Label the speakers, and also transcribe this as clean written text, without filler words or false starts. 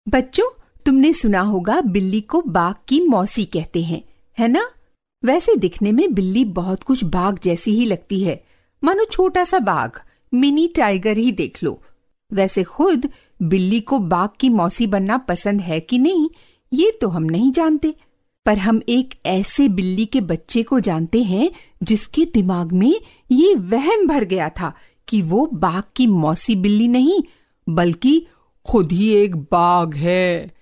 Speaker 1: बच्चों, तुमने सुना होगा बिल्ली को बाघ की मौसी कहते हैं, है ना? वैसे दिखने में बिल्ली बहुत कुछ बाघ जैसी ही लगती है, मानो छोटा सा बाघ, मिनी टाइगर ही देख लो। वैसे खुद बिल्ली को बाघ की मौसी बनना पसंद है कि नहीं, ये तो हम नहीं जानते, पर हम एक ऐसे बिल्ली के बच्चे को जानते हैं जिसके दिमाग में ये वहम भर गया था कि वो बाघ की मौसी बिल्ली नहीं, बल्कि खुद ही एक बाघ है।